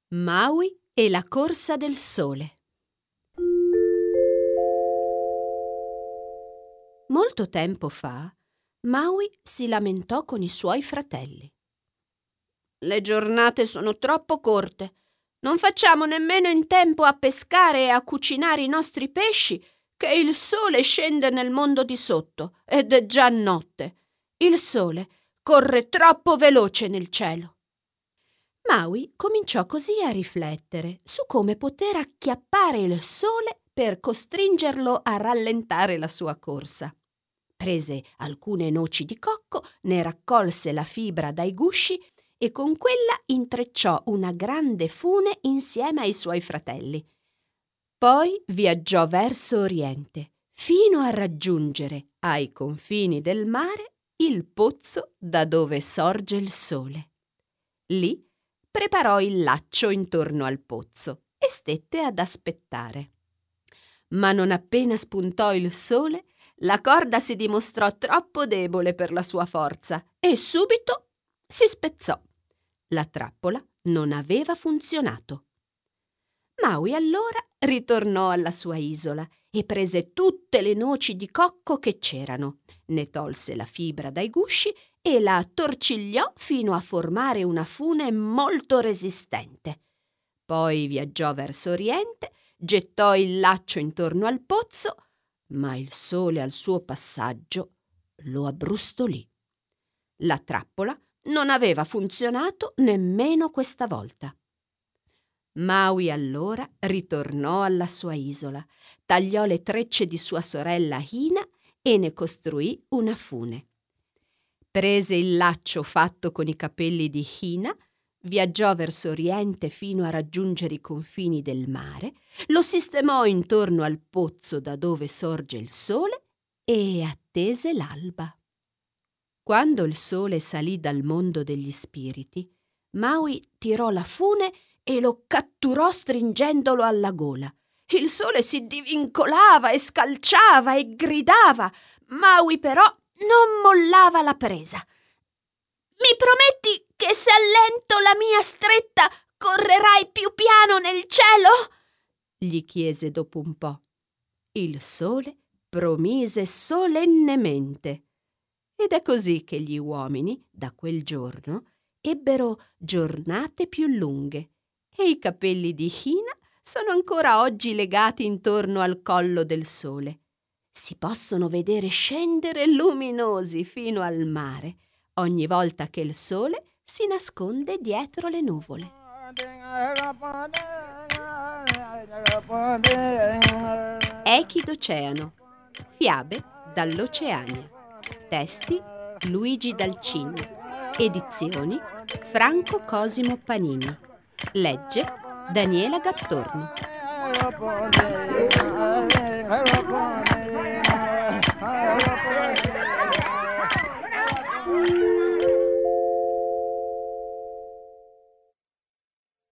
Maui e la corsa del sole. Molto tempo fa, Maui si lamentò con i suoi fratelli. Le giornate sono troppo corte. Non facciamo nemmeno in tempo a pescare e a cucinare i nostri pesci, che il sole scende nel mondo di sotto ed è già notte. Il sole corre troppo veloce nel cielo. Maui cominciò così a riflettere su come poter acchiappare il sole per costringerlo a rallentare la sua corsa. Prese alcune noci di cocco, ne raccolse la fibra dai gusci e con quella intrecciò una grande fune insieme ai suoi fratelli. Poi viaggiò verso oriente, fino a raggiungere, ai confini del mare, il pozzo da dove sorge il sole. Lì preparò il laccio intorno al pozzo e stette ad aspettare. Ma non appena spuntò il sole, la corda si dimostrò troppo debole per la sua forza e subito si spezzò. La trappola non aveva funzionato. Maui allora ritornò alla sua isola e prese tutte le noci di cocco che c'erano, ne tolse la fibra dai gusci e la attorcigliò fino a formare una fune molto resistente. Poi viaggiò verso oriente, gettò il laccio intorno al pozzo, ma il sole al suo passaggio lo abbrustolì. La trappola non aveva funzionato nemmeno questa volta. Maui allora ritornò alla sua isola, tagliò le trecce di sua sorella Hina e ne costruì una fune. Prese il laccio fatto con i capelli di Hina, viaggiò verso oriente fino a raggiungere i confini del mare, lo sistemò intorno al pozzo da dove sorge il sole e attese l'alba. Quando il sole salì dal mondo degli spiriti, Maui tirò la fune e lo catturò stringendolo alla gola. Il sole si divincolava e scalciava e gridava. Maui però non mollava la presa. Mi prometti che se allento la mia stretta correrai più piano nel cielo? Gli chiese dopo un po'. Il sole promise solennemente. Ed è così che gli uomini, da quel giorno, ebbero giornate più lunghe e i capelli di Hina sono ancora oggi legati intorno al collo del sole. Si possono vedere scendere luminosi fino al mare ogni volta che il sole si nasconde dietro le nuvole. Echi d'Oceano. Fiabe dall'Oceania. Testi Luigi Dalcini. Edizioni Franco Cosimo Panini. Legge Daniela Gattorno.